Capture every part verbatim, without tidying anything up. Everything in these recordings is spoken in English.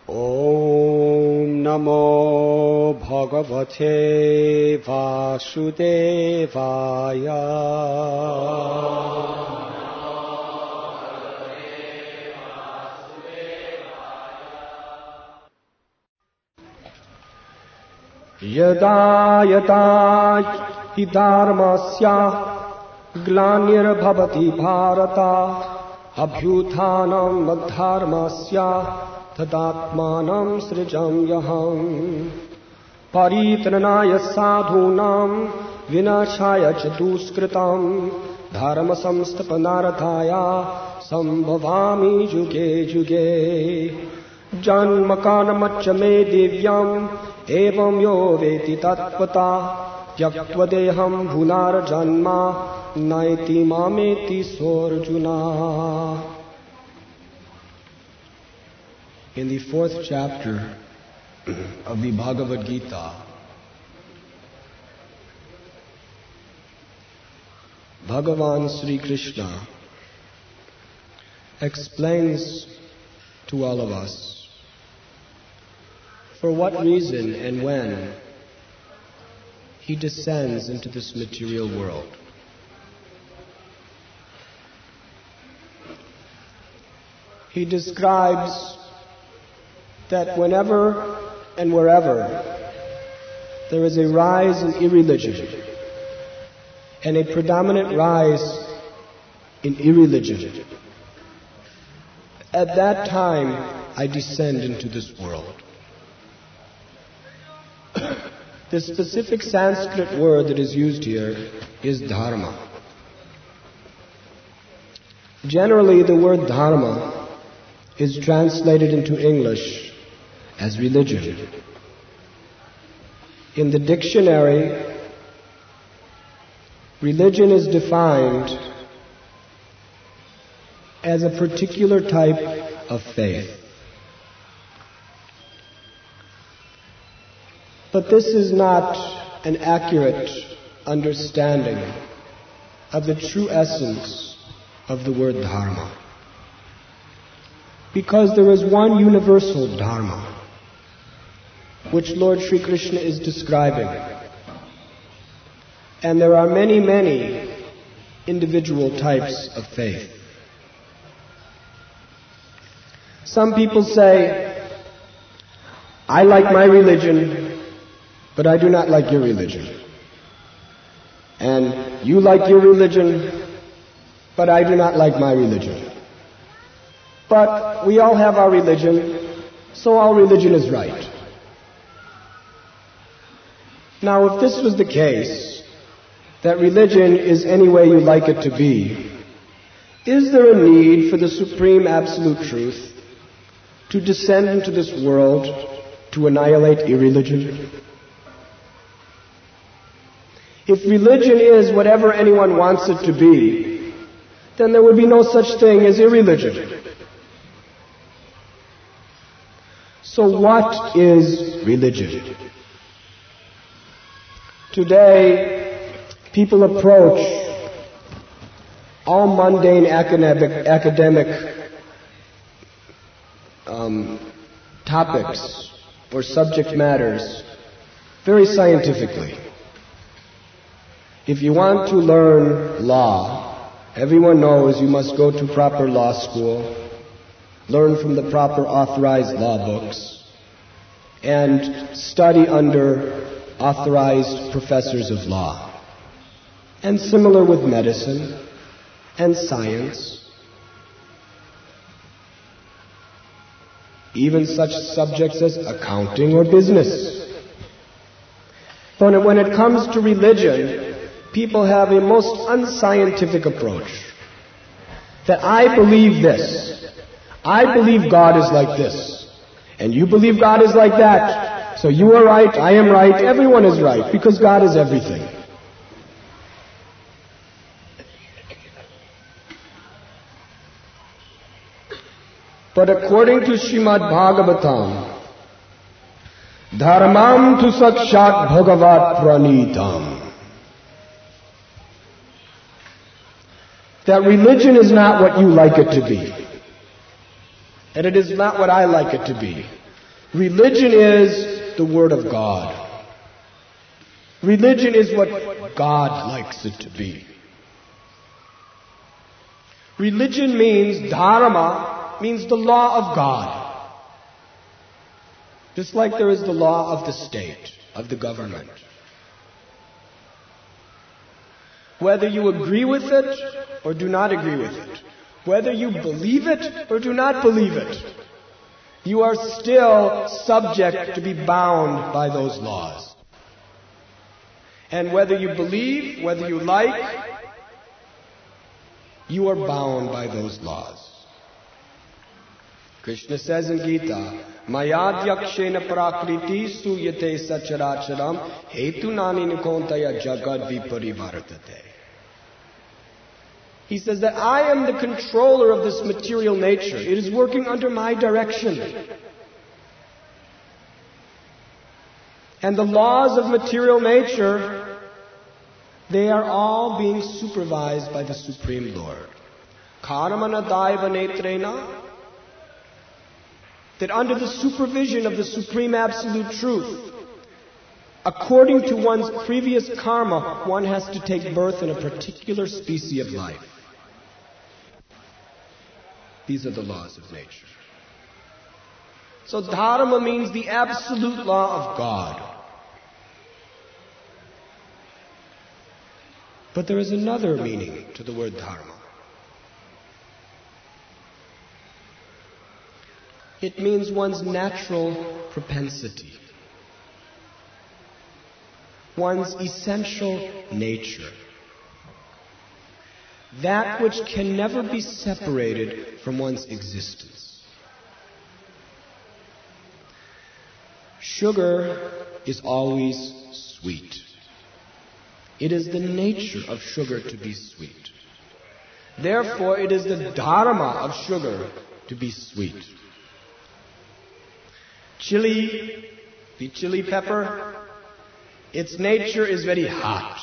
Om Namo Bhagavate Vasudevaya. Yada yada hi dharmasya glanirabhavati bharata abhyuthanam madharmasya tadatmanam srijam yaham paritranaya sadhunam vinashaya chaduskritam dharma samstapanarathaya sambhavami juge juge janmakanamaccha me divyam evam yo veti tattvata yaktva deham bhunar janma naiti mameti sorjuna. In the fourth chapter of the Bhagavad Gita, Bhagavan Sri Krishna explains to all of us for what reason and when he descends into this material world. He describes that whenever and wherever there is a rise in irreligion and a predominant rise in irreligion, at that time I descend into this world. The specific Sanskrit word that is used here is dharma. Generally, the word dharma is translated into English as religion. In the dictionary, religion is defined as a particular type of faith. But this is not an accurate understanding of the true essence of the word dharma. Because there is one universal dharma, which Lord Sri Krishna is describing. And there are many, many individual types of faith. Some people say, I like my religion, but I do not like your religion. And you like your religion, but I do not like my religion. But we all have our religion, so our religion is right. Now, if this was the case, that religion is any way you like it to be, is there a need for the supreme absolute truth to descend into this world to annihilate irreligion? If religion is whatever anyone wants it to be, then there would be no such thing as irreligion. So what is religion? Today, people approach all mundane academic, academic um, topics or subject matters very scientifically. If you want to learn law, everyone knows you must go to proper law school, learn from the proper authorized law books, and study under authorized professors of law. And similar with medicine and science, even such subjects as accounting or business. But when it comes to religion, people have a most unscientific approach. That I believe this. I believe God is like this. And you believe God is like that. So you are right, I am right, everyone is right, because God is everything. But according to Srimad Bhagavatam, Dharmam tu sakshat bhagavat pranitam, that religion is not what you like it to be. And it is not what I like it to be. Religion is the Word of God. Religion is what God likes it to be. Religion means, dharma, means the law of God. Just like there is the law of the state, of the government. Whether you agree with it or do not agree with it, whether you believe it or do not believe it, you are still subject to be bound by those laws. And whether you believe, whether you like, you are bound by those laws. Krishna says in Gita, Mayadhyakshena prakriti suyate sacharacharam hetu nani nikontaya jagad viparivartate. He says that I am the controller of this material nature. It is working under my direction. And the laws of material nature, they are all being supervised by the Supreme Lord. Karamana daiva netrena, that under the supervision of the Supreme Absolute Truth, according to one's previous karma, one has to take birth in a particular species of life. These are the laws of nature. So dharma means the absolute law of God. But there is another meaning to the word dharma. It means one's natural propensity, one's essential nature, that which can never be separated from one's existence. Sugar is always sweet. It is the nature of sugar to be sweet. Therefore, it is the dharma of sugar to be sweet. Chili, the chili pepper, its nature is very hot.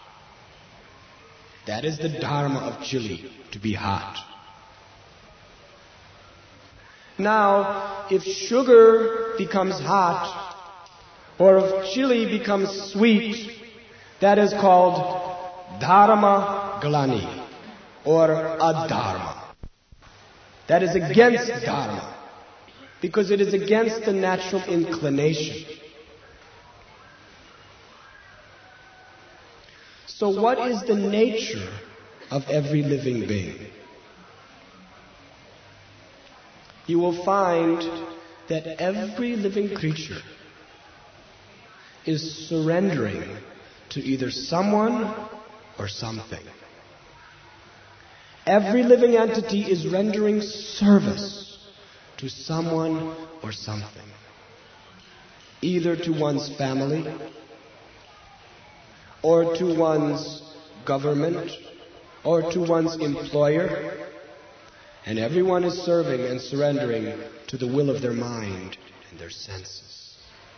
That is the dharma of chili, to be hot. Now, if sugar becomes hot, or if chili becomes sweet, that is called dharma glani, or adharma. That is against dharma, because it is against the natural inclination. So what is the nature of every living being? You will find that every living creature is surrendering to either someone or something. Every living entity is rendering service to someone or something, either to one's family, or to one's government, or to one's employer, and everyone is serving and surrendering to the will of their mind and their senses.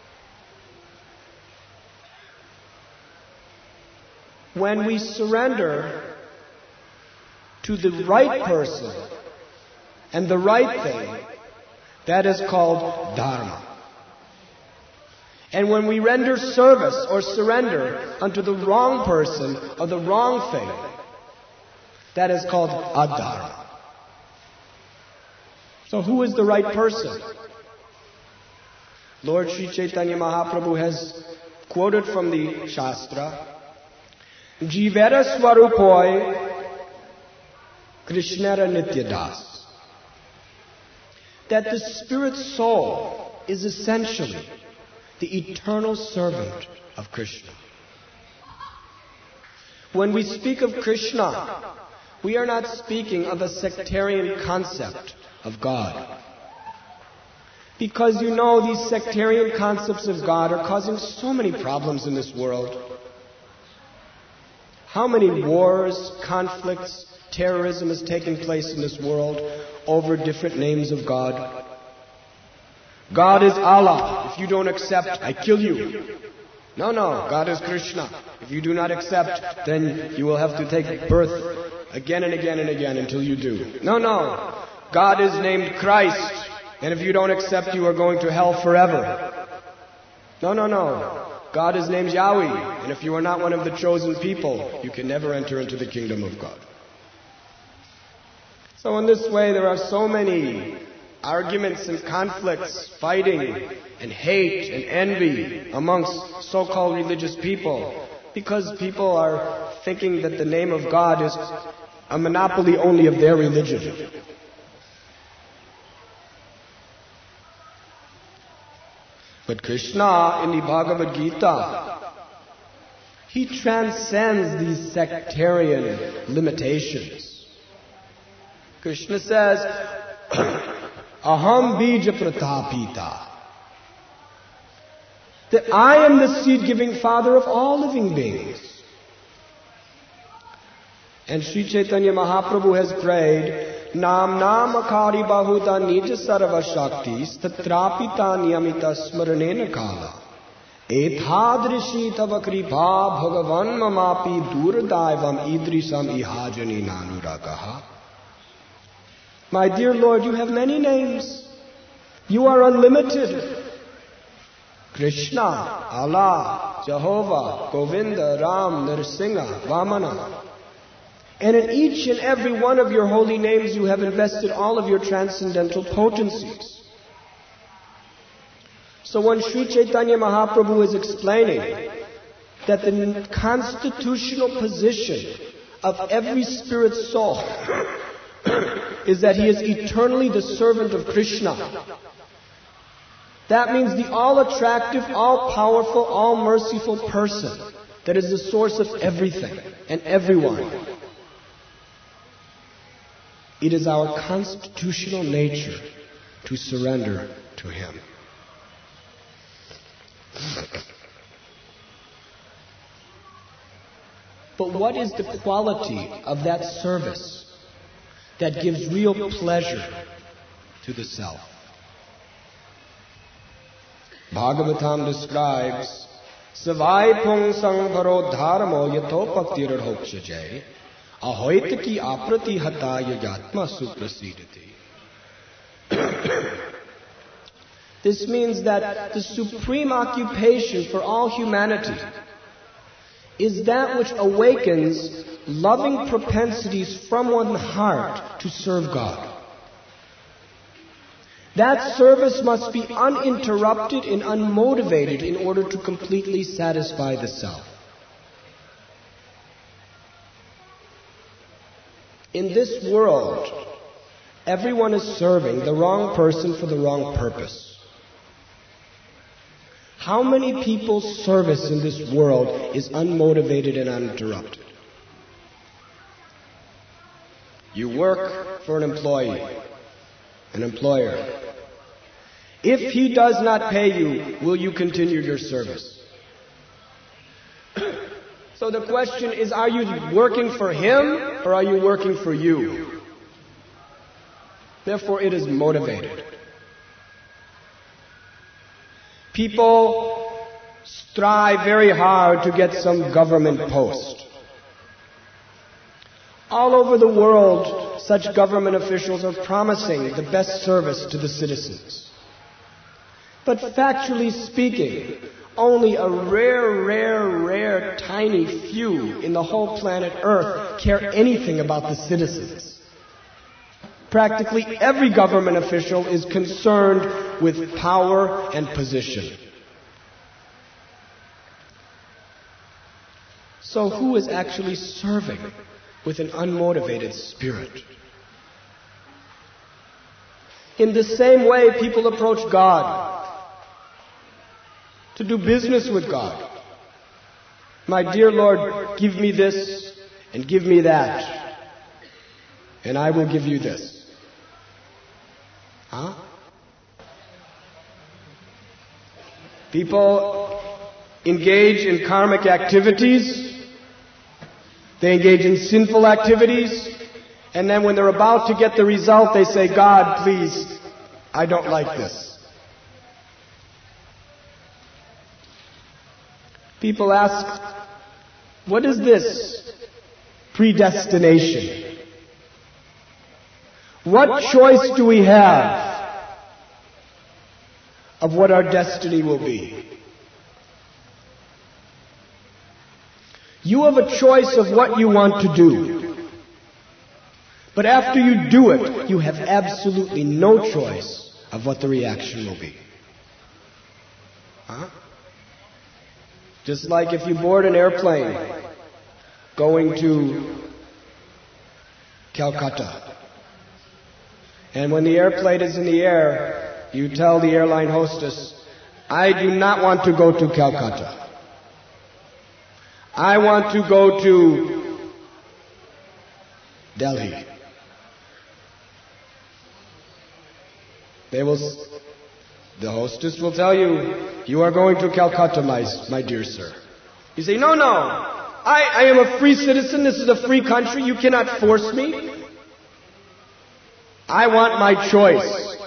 When we surrender to the right person and the right thing, that is called dharma. And when we render service or surrender unto the wrong person or the wrong thing, that is called adharma. So who is the right person? Lord Sri Chaitanya Mahaprabhu has quoted from the Shastra, Jivera Swarupoi Krishnara Nityadas, that the spirit soul is essentially the eternal servant of Krishna. When we speak of Krishna, we are not speaking of a sectarian concept of God. Because you know these sectarian concepts of God are causing so many problems in this world. How many wars, conflicts, terrorism is taking place in this world over different names of God? God is Allah. If you don't accept, I kill you. No, no, God is Krishna. If you do not accept, then you will have to take birth again and again and again until you do. No, no, God is named Christ. and if you don't accept, you are going to hell forever. No, no, no. God is named Yahweh, and if you are not one of the chosen people, you can never enter into the kingdom of God. So in this way, there are so many arguments and conflicts, fighting and hate and envy amongst so-called religious people, because people are thinking that the name of God is a monopoly only of their religion. But Krishna, in the Bhagavad Gita, he transcends these sectarian limitations. Krishna says, Aham bija pratapita, that I am the seed-giving father of all living beings. And Sri Chaitanya Mahaprabhu has prayed, Nam Nam Akari Bahuta Nija Sarva Shaktis Tatrapita Niyamita Smaranena Kala Ethadrishi Tava Kripa Bhagavan Mamapi Durdaivam Idrisam Ihajani Nanuragaha. My dear Lord, you have many names. You are unlimited. Krishna, Allah, Jehovah, Govinda, Ram, Nrsimha, Vamana. And in each and every one of your holy names you have invested all of your transcendental potencies. So when Sri Chaitanya Mahaprabhu is explaining that the constitutional position of every spirit soul is that he is eternally the servant of Krishna, that means the all-attractive, all-powerful, all-merciful person that is the source of everything and everyone. It is our constitutional nature to surrender to him. But what is the quality of that service that gives real pleasure to the self? Bhagavatam describes, Savai pung sangharo dharmo yatopaktiradhokshajay ahoitaki aprati hataya yatma suprasidati. This means that the supreme occupation for all humanity is that which awakens loving propensities from one's heart to serve God. That service must be uninterrupted and unmotivated in order to completely satisfy the self. In this world, everyone is serving the wrong person for the wrong purpose. How many people's service in this world is unmotivated and uninterrupted? You work for an employee, an employer. If he does not pay you, will you continue your service? So the question is, are you working for him or are you working for you? Therefore, it is motivated. People strive very hard to get some government post. All over the world, such government officials are promising the best service to the citizens. But factually speaking, only a rare, rare, rare, tiny few in the whole planet Earth care anything about the citizens. Practically every government official is concerned with power and position. So who is actually serving with an unmotivated spirit? In the same way, people approach God to do business with God. My dear Lord, give me this and give me that, and I will give you this. Huh? People engage in karmic activities. They engage in sinful activities. And then when they're about to get the result, they say, God, please, I don't like this. People ask, what is this predestination? What choice do we have? of what our destiny will be. You have a choice of what you want to do. But after you do it, you have absolutely no choice of what the reaction will be. Huh? Just like if you board an airplane going to Calcutta, and when the airplane is in the air, you tell the airline hostess, I do not want to go to Calcutta. I want to go to Delhi. They will, the hostess will tell you, you are going to Calcutta, my, my dear sir. You say, no, no, I, I am a free citizen, this is a free country, you cannot force me. I want my choice.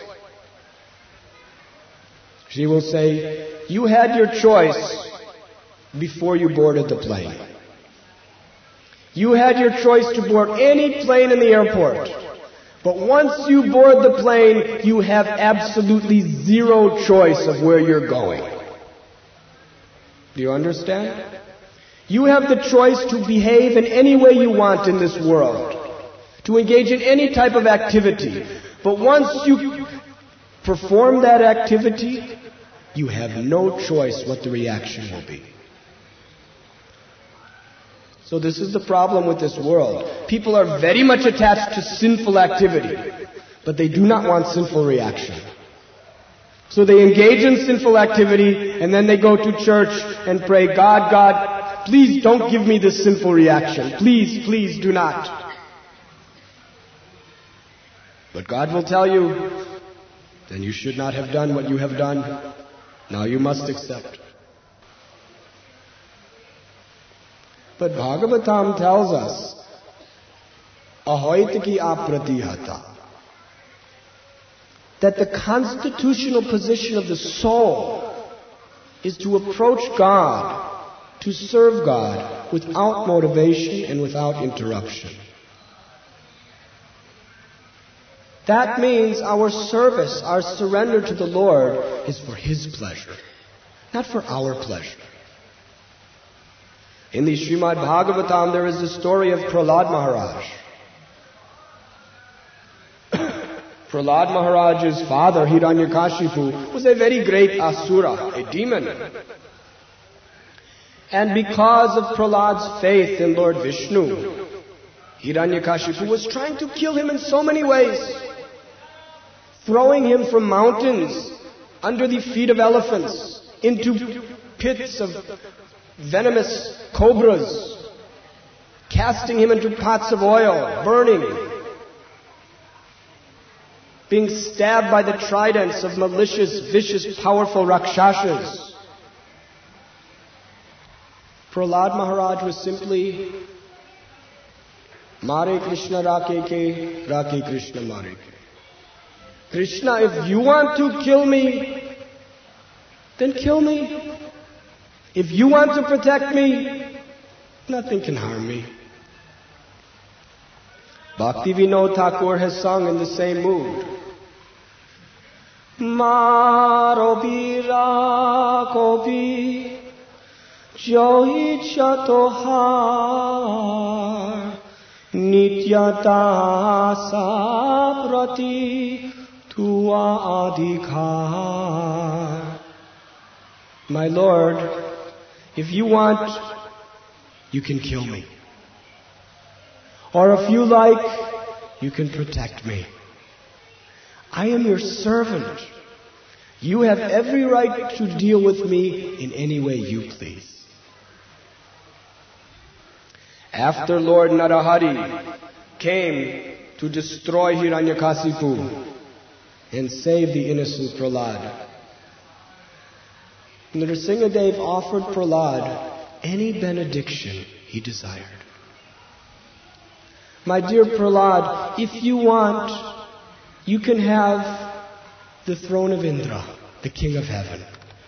She will say, you had your choice before you boarded the plane. You had your choice to board any plane in the airport. But once you board the plane, you have absolutely zero choice of where you're going. Do you understand? You have the choice to behave in any way you want in this world, to engage in any type of activity. But once you perform that activity, you have no choice what the reaction will be. So this is the problem with this world. People are very much attached to sinful activity, but they do not want sinful reaction. So they engage in sinful activity, and then they go to church and pray, God, God, please don't give me this sinful reaction. Please, please do not. But God will tell you, then you should not have done what you have done. Now you must accept. But Bhagavatam tells us, ahoit ki apratihata, that the constitutional position of the soul is to approach God, to serve God without motivation and without interruption. That means our service, our surrender to the Lord is for His pleasure, not for our pleasure. In the Srimad Bhagavatam, there is the story of Prahlad Maharaj. Prahlad Maharaj's father, Hiranyakashipu, was a very great asura, a demon. And because of Prahlad's faith in Lord Vishnu, Hiranyakashipu was trying to kill him in so many ways, throwing him from mountains, under the feet of elephants, into pits of venomous cobras, casting him into pots of oil, burning, being stabbed by the tridents of malicious, vicious, powerful Rakshasas. Prahlad Maharaj was simply, Mare Krishna Rake Ke, Rake Krishna Mare Ke. Krishna, if you want to kill me, then kill me. If you want to protect me, nothing can harm me. Bhakti Vinod Thakur has sung in the same mood. Maro bira kobi, jo ichha tohar, nitya dasa prati tua adhikar. My Lord, if you want, you can kill me. Or if you like, you can protect me. I am your servant. You have every right to deal with me in any way you please. After Lord Narahari came to destroy Hiranyakasipu and save the innocent Prahlad, Nrsimhadev offered Prahlad any benediction he desired. My dear Prahlad, if you want, you can have the throne of Indra, the king of heaven.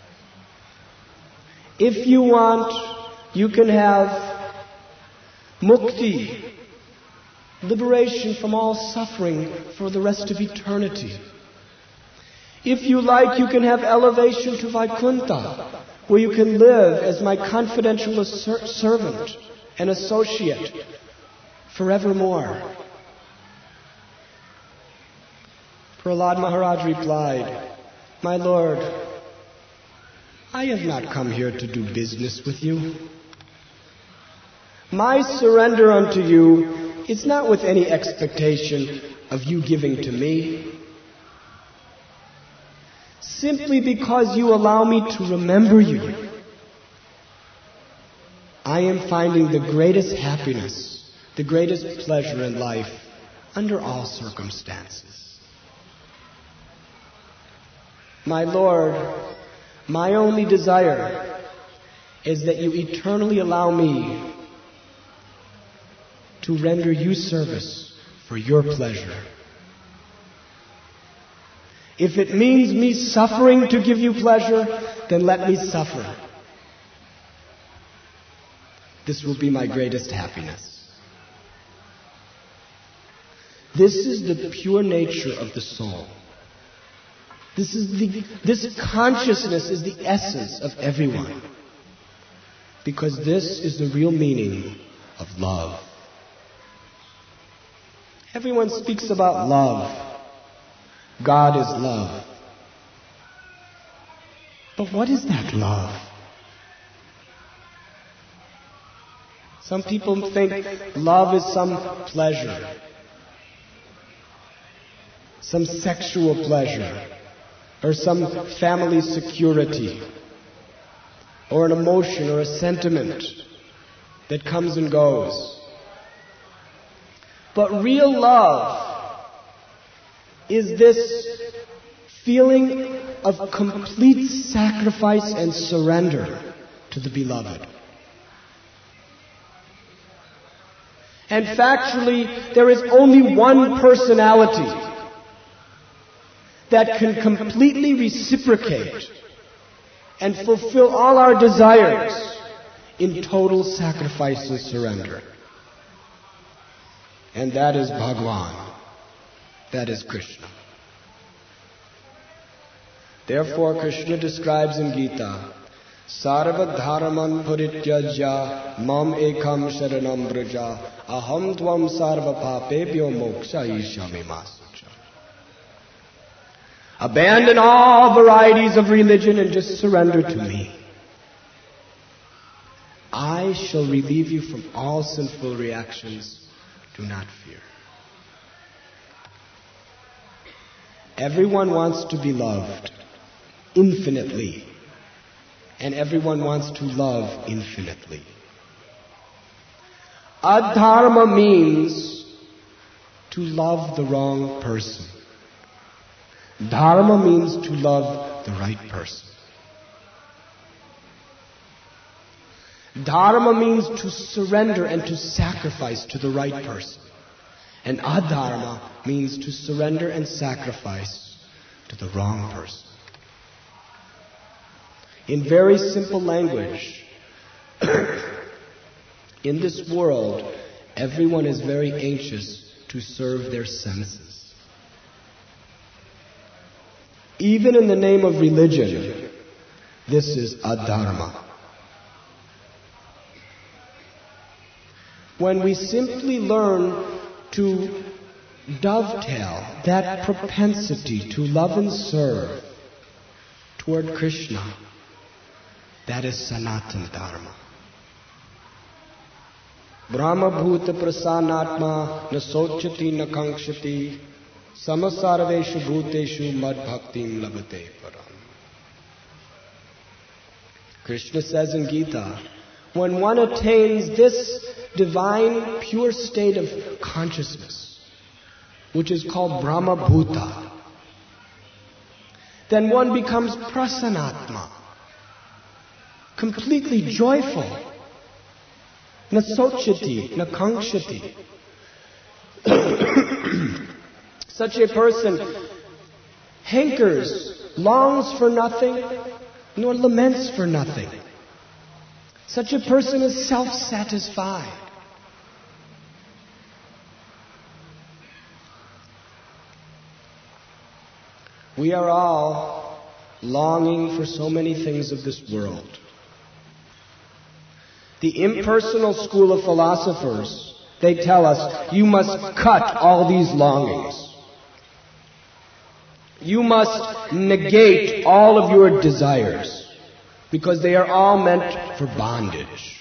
If you want, you can have mukti, liberation from all suffering for the rest of eternity. If you like, you can have elevation to Vaikuntha, where you can live as my confidential ser- servant and associate forevermore. Prahlad Maharaj replied, "My Lord, I have not come here to do business with you. My surrender unto you is not with any expectation of you giving to me. Simply because you allow me to remember you, I am finding the greatest happiness, the greatest pleasure in life under all circumstances. My Lord, my only desire is that you eternally allow me to render you service for your pleasure. If it means me suffering to give you pleasure, then let me suffer. This will be my greatest happiness." This is the pure nature of the soul. This is the, this consciousness is the essence of everyone. Because this is the real meaning of love. Everyone speaks about love. God is love. But what is that love? Some people think love is some pleasure, some sexual pleasure, or some family security, or an emotion or a sentiment that comes and goes. But real love is this feeling of complete sacrifice and surrender to the beloved. And factually, there is only one personality that can completely reciprocate and fulfill all our desires in total sacrifice and surrender. And that is Bhagwan. That is Krishna. Therefore, Krishna describes in Gita, Sarva dharman parityajya mam ekam sharanam braja aham tvam sarva papebhyo moksha ishami masucha. Abandon all varieties of religion and just surrender to me. I shall relieve you from all sinful reactions. Do not fear. Everyone wants to be loved infinitely. And everyone wants to love infinitely. Adharma means to love the wrong person. Dharma means to love the right person. Dharma means to surrender and to sacrifice to the right person. And adharma means to surrender and sacrifice to the wrong person. In very simple language, in this world, everyone is very anxious to serve their senses. Even in the name of religion, this is adharma. When we simply learn to dovetail that propensity to love and serve toward Krishna, that is Sanatana Dharma. Brahma bhuta prasanatma na sochati na kankshati samasarveshu bhuteshu mad bhaktim labate param. Krishna says in Gita, when one attains this divine pure state of consciousness, which is called Brahma bhuta, then one becomes prasanatma, completely joyful. Na sochati, na kankshati. Such a person hankers, longs for nothing, nor laments for nothing. Such a person is self-satisfied. we are all longing for so many things of this world. The impersonal school of philosophers, they tell us, you must cut all these longings. You must negate all of your desires, because they are all meant for bondage.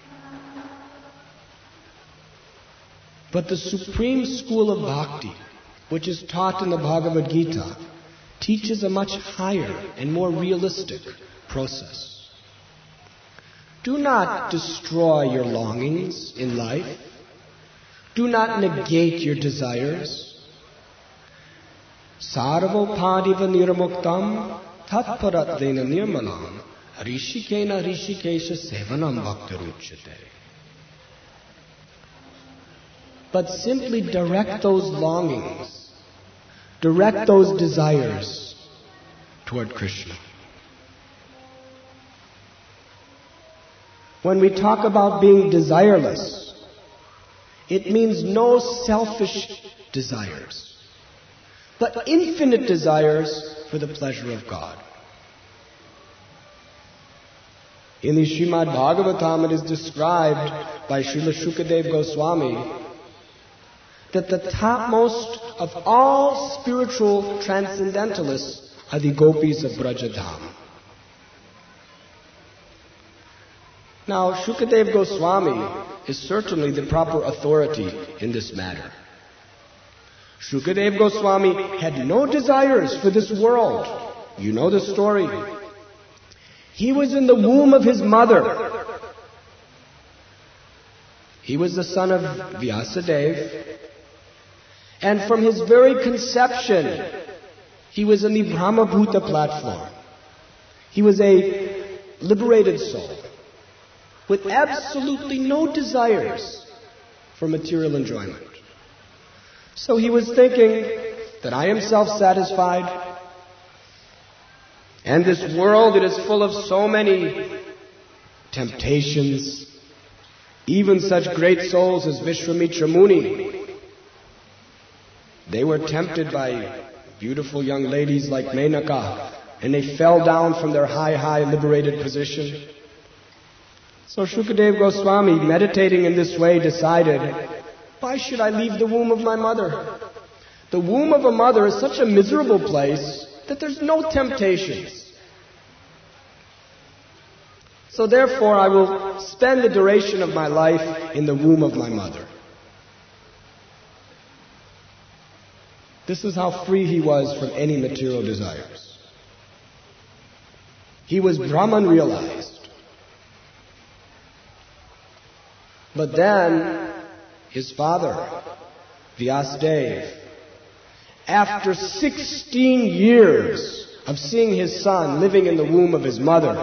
But the supreme school of bhakti, which is taught in the Bhagavad Gita, teaches a much higher and more realistic process. Do not destroy your longings in life. Do not negate your desires. Sarvo padiva nirmuktam tatparatvena nirmalam rishikena rishikesha sevanam bhaktiruchyate. But simply direct those longings, direct those desires toward Krishna. When we talk about being desireless, it means no selfish desires, but infinite desires for the pleasure of God. In the Srimad Bhagavatam, it is described by Srila Shukadeva Goswami that the topmost of all spiritual transcendentalists are the gopis of Brajadham. Now, Shukadeva Goswami is certainly the proper authority in this matter. Shukadeva Goswami had no desires for this world. You know the story. He was in the womb of his mother. He was the son of Vyasadeva. And from his very conception, he was in the Brahmabhuta platform. He was a liberated soul with absolutely no desires for material enjoyment. So he was thinking that I am self-satisfied, and this world, it is full of so many temptations. Even such great souls as Vishwamitra Muni, they were tempted by beautiful young ladies like Menaka, and they fell down from their high, high liberated position. So Shukadeva Goswami, meditating in this way, decided, why should I leave the womb of my mother? The womb of a mother is such a miserable place that there's no temptations. So therefore I will spend the duration of my life in the womb of my mother. This is how free he was from any material desires. He was Brahman realized. But then, his father, Vyasadeva, after sixteen years of seeing his son living in the womb of his mother,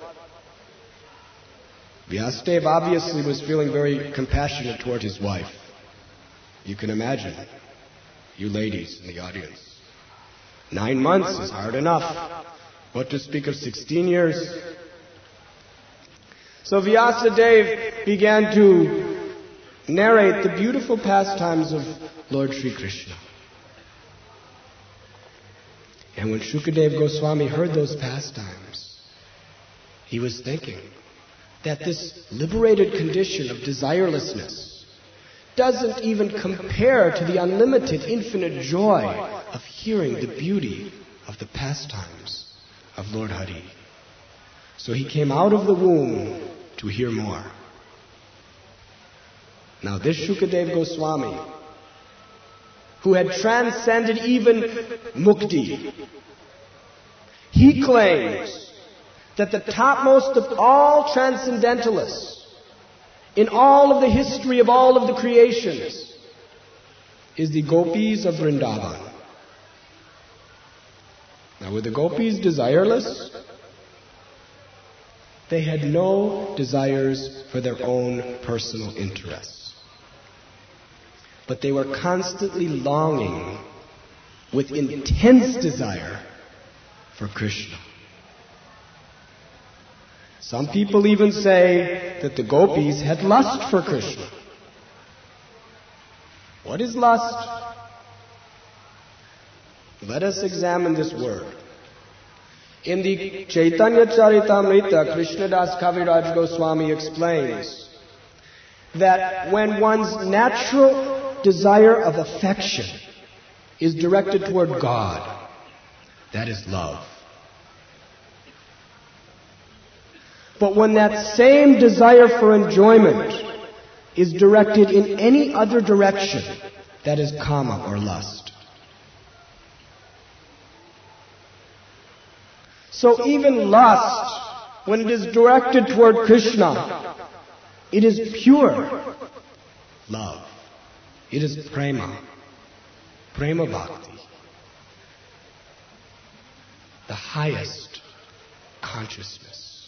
Vyasadeva obviously was feeling very compassionate toward his wife. You can imagine, you ladies in the audience. Nine months is hard enough. What to speak of sixteen years? So Vyasadeva began to narrate the beautiful pastimes of Lord Sri Krishna. And when Shukadeva Goswami heard those pastimes, he was thinking that this liberated condition of desirelessness doesn't even compare to the unlimited, infinite joy of hearing the beauty of the pastimes of Lord Hari. So he came out of the womb to hear more. Now this Shukadeva Goswami, who had transcended even mukti, he claims that the topmost of all transcendentalists in all of the history of all of the creations is the gopis of Vrindavan. Now were the gopis desireless? They had no desires for their own personal interests. But they were constantly longing with intense desire for Krishna. Some people even say that the gopis had lust for Krishna. What is lust? Let us examine this word. In the Chaitanya Charitamrita, Krishnadas Kaviraj Goswami explains that when one's natural desire of affection is directed toward God, that is love. But when that same desire for enjoyment is directed in any other direction, that is kama or lust. So even lust, when it is directed toward Krishna, it is pure love. It is prema, prema bhakti, the highest consciousness.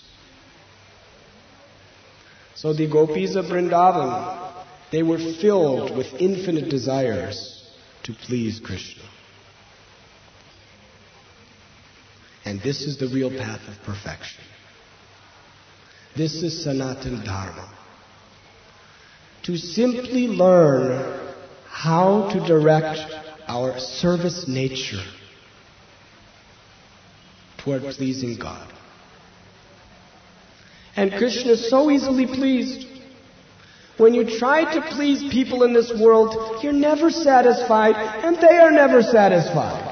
So the gopis of Vrindavan, they were filled with infinite desires to please Krishna. And this is the real path of perfection. This is Sanatana Dharma. To simply learn how to direct our service nature toward pleasing God. And Krishna is so easily pleased. When you try to please people in this world, you're never satisfied, and they are never satisfied.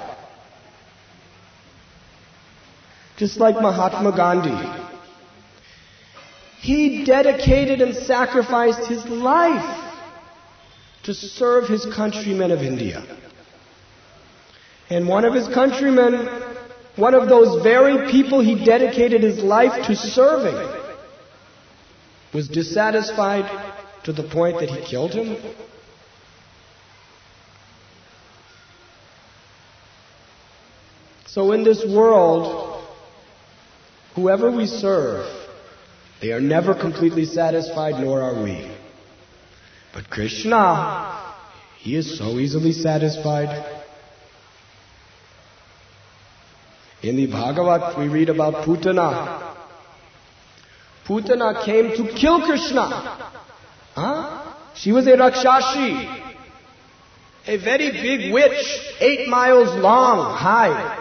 Just like Mahatma Gandhi. He dedicated and sacrificed his life to serve his countrymen of India. And one of his countrymen, one of those very people he dedicated his life to serving, was dissatisfied to the point that he killed him. So in this world, whoever we serve, they are never completely satisfied, nor are we. But Krishna, He is so easily satisfied. In the Bhagavat, we read about Putana. Putana came to kill Krishna. Huh? She was a Rakshashi, a very big witch, eight miles long, high.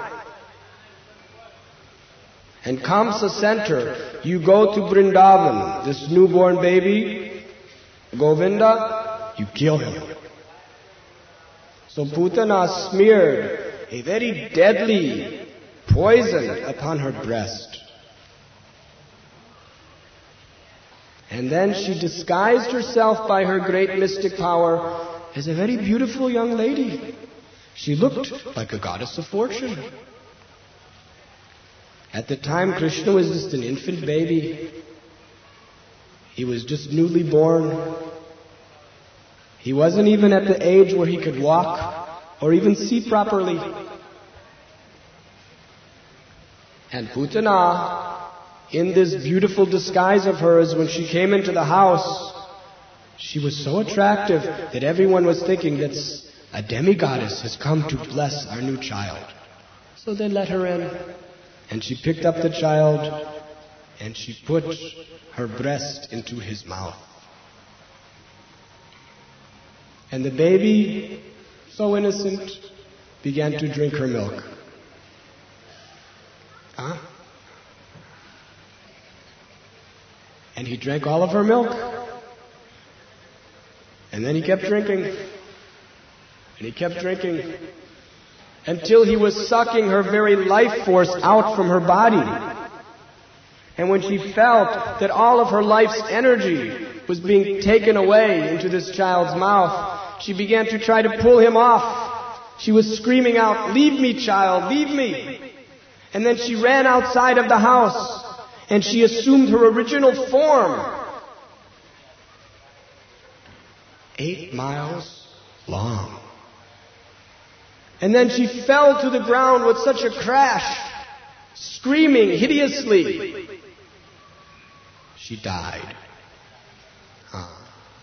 And Kamsa sent her, you go to Vrindavan, this newborn baby, Govinda, you kill him. So Putana smeared a very deadly poison upon her breast. And then she disguised herself by her great mystic power as a very beautiful young lady. She looked like a goddess of fortune. At the time, Krishna was just an infant baby. He was just newly born. He wasn't even at the age where he could walk or even see properly. And Putana, in this beautiful disguise of hers, when she came into the house, she was so attractive that everyone was thinking that a demigoddess has come to bless our new child. So they let her in. And she picked up the child and she put her breast into his mouth. And the baby, so innocent, began to drink her milk. Huh? And he drank all of her milk. And then he kept drinking. And he kept drinking. Until he was sucking her very life force out from her body. And when she felt that all of her life's energy was being taken away into this child's mouth, she began to try to pull him off. She was screaming out, "Leave me, child, leave me." And then she ran outside of the house and she assumed her original form. Eight miles long. And then she fell to the ground with such a crash, screaming hideously. She died. Huh.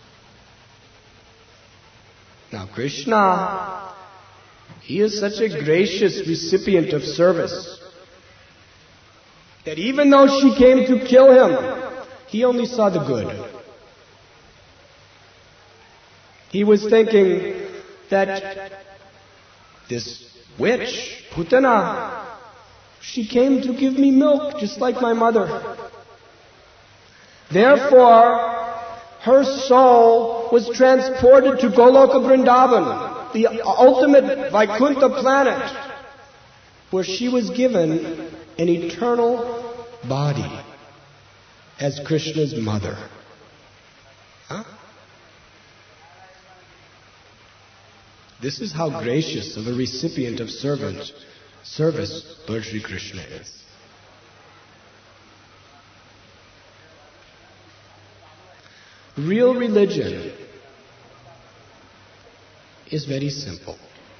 Now Krishna, He is such a gracious recipient of service that even though she came to kill him, He only saw the good. He was thinking that This witch, Putana, she came to give me milk just like my mother. Therefore, her soul was transported to Goloka Vrindavan, the ultimate Vaikuntha planet, where she was given an eternal body as Krishna's mother. Huh? This is how gracious of a recipient of servant service Lord Sri Krishna is. Real religion is very simple.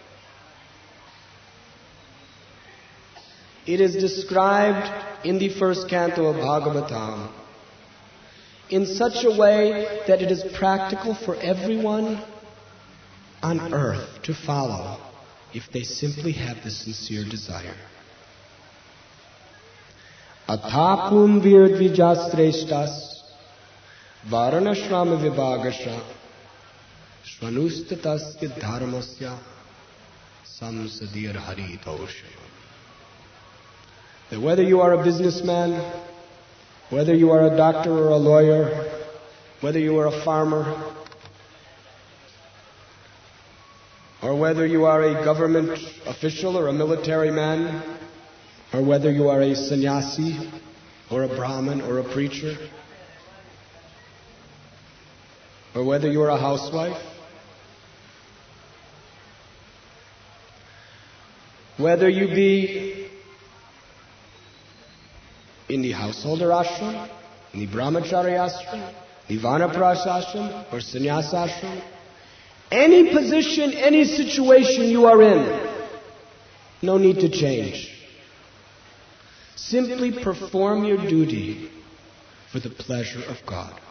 It is described in the first canto of Bhagavatam in such a way that it is practical for everyone on earth to follow if they simply have the sincere desire. Athapum virdvijasreshtas Varanashrama Vibhagasha Shvanustatasya Dharmasya Samsadir Haritosha. That whether you are a businessman, whether you are a doctor or a lawyer, whether you are a farmer, or whether you are a government official or a military man, or whether you are a sannyasi or a brahmin or a preacher, or whether you are a housewife, whether you be in the householder ashram, in the brahmachari ashram, the vanaprastha ashram, or sannyasa ashram, any position, any situation you are in, no need to change. Simply perform your duty for the pleasure of God.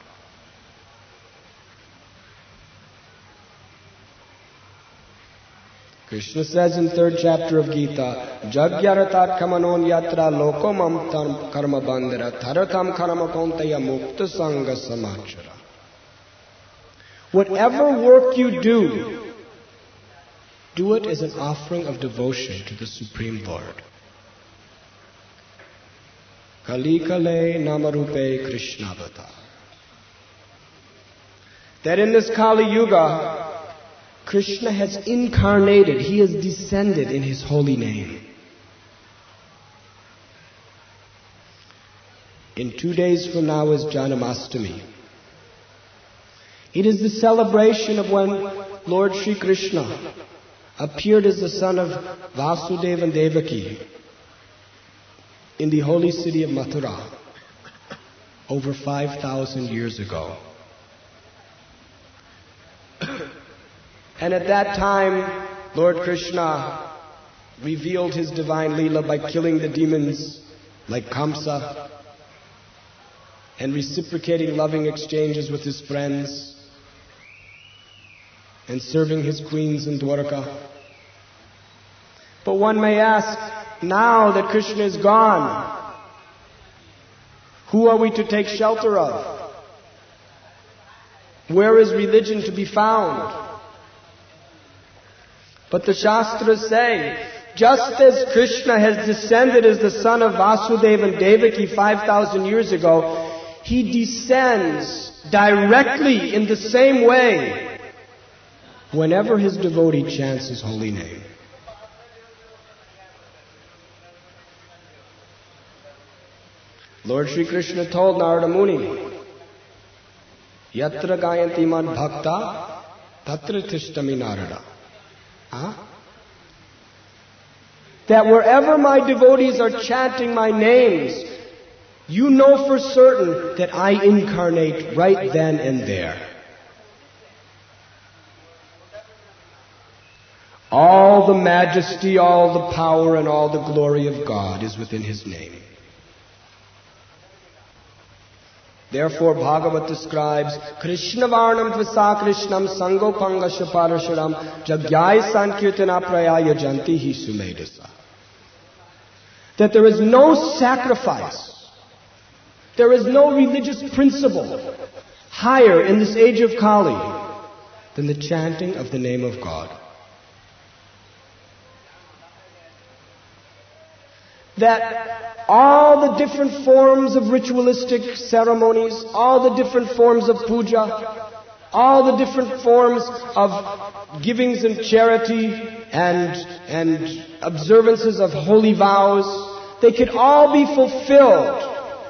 Krishna says in third chapter of Gita, Jagyaratat kamanon yatra lokomam tam karma bandhara tharatam karma kontaya mukta sangha samachara. Whatever work you do, do it as an offering of devotion to the Supreme Lord. Kali kale namarupe Krishnavata. That in this Kali Yuga, Krishna has incarnated, he has descended in his holy name. In two days from now is Janamastami. It is the celebration of when Lord Sri Krishna appeared as the son of Vasudeva and Devaki in the holy city of Mathura over five thousand years ago. And at that time, Lord Krishna revealed his divine Leela by killing the demons like Kamsa and reciprocating loving exchanges with his friends and serving his queens in Dwarka. But one may ask, now that Krishna is gone, who are we to take shelter of? Where is religion to be found? But the Shastras say, just as Krishna has descended as the son of Vasudeva and Devaki five thousand years ago, he descends directly in the same way whenever his devotee chants his holy name. Lord Sri Krishna told Narada Muni, Yatra gayanti mad bhakta tatra tishtami Narada. Huh? That wherever my devotees are chanting my names, you know for certain that I incarnate right then and there. All the majesty, all the power, and all the glory of God is within his name. Therefore, Bhagavat describes Krishna Varnam Tvasa Krishnam Sangopanga Shaparasharam Jagyai Sankirtana Prayaya Janti Hi Sumedasa. That there is no sacrifice, there is no religious principle higher in this age of Kali than the chanting of the name of God. that all the different forms of ritualistic ceremonies, all the different forms of puja, all the different forms of givings and charity and, and observances of holy vows, they could all be fulfilled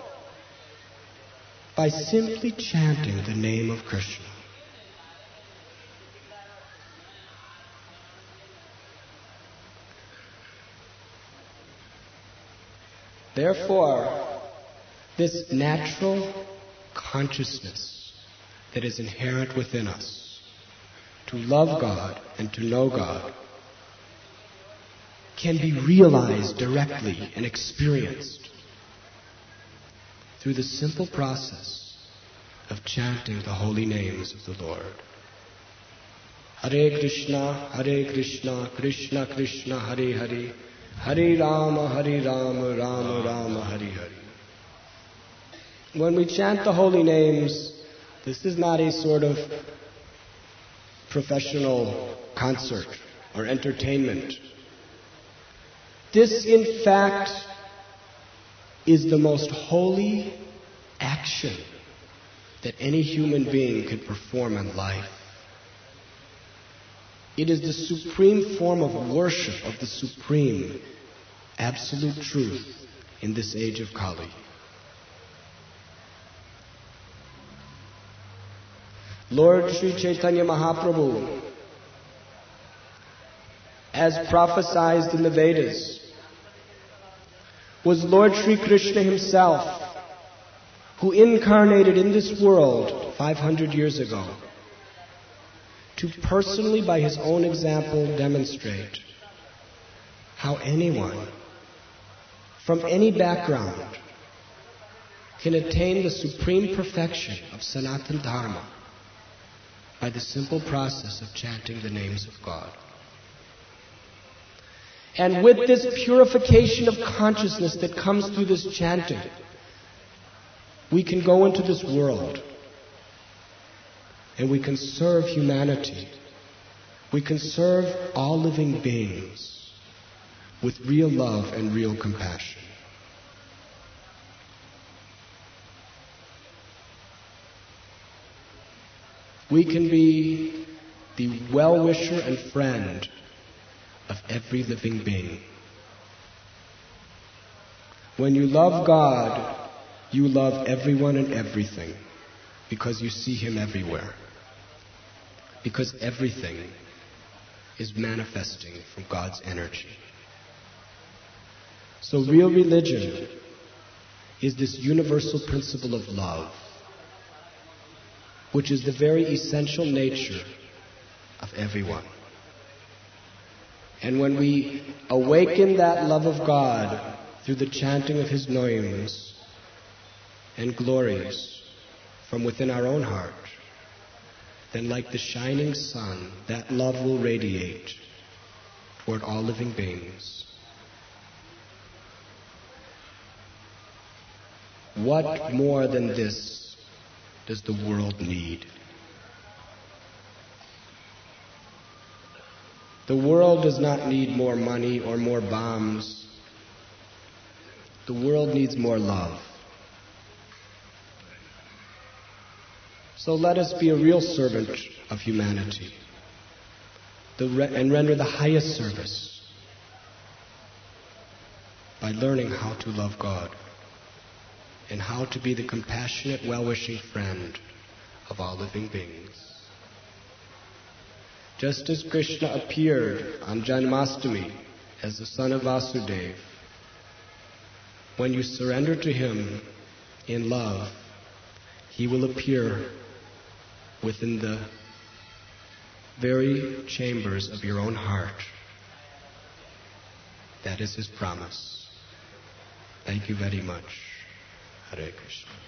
by simply chanting the name of Krishna. Therefore, this natural consciousness that is inherent within us, to love God and to know God, can be realized directly and experienced through the simple process of chanting the holy names of the Lord. Hare Krishna, Hare Krishna, Krishna Krishna, Hare Hare, Hare Rama, Hare Rama, Rama Rama, Hare Hare. When we chant the holy names, this is not a sort of professional concert or entertainment. This, in fact, is the most holy action that any human being could perform in life. It is the supreme form of worship of the supreme, absolute truth in this age of Kali. Lord Sri Chaitanya Mahaprabhu, as prophesied in the Vedas, was Lord Sri Krishna himself, who incarnated in this world five hundred years ago, to personally, by his own example, demonstrate how anyone, from any background, can attain the supreme perfection of Sanatana Dharma by the simple process of chanting the names of God. And with this purification of consciousness that comes through this chanting, we can go into this world and we can serve humanity. We can serve all living beings with real love and real compassion. We can be the well-wisher and friend of every living being. When you love God, you love everyone and everything because you see Him everywhere. Because everything is manifesting from God's energy. So real religion is this universal principle of love, which is the very essential nature of everyone. And when we awaken that love of God through the chanting of His names and glories from within our own heart, then like the shining sun, that love will radiate toward all living beings. What more than this does the world need? The world does not need more money or more bombs. The world needs more love. So let us be a real servant of humanity the re- and render the highest service by learning how to love God and how to be the compassionate, well-wishing friend of all living beings. Just as Krishna appeared on Janmashtami as the son of Vasudeva, when you surrender to Him in love, He will appear within the very chambers of your own heart. That is His promise. Thank you very much. Hare Krishna.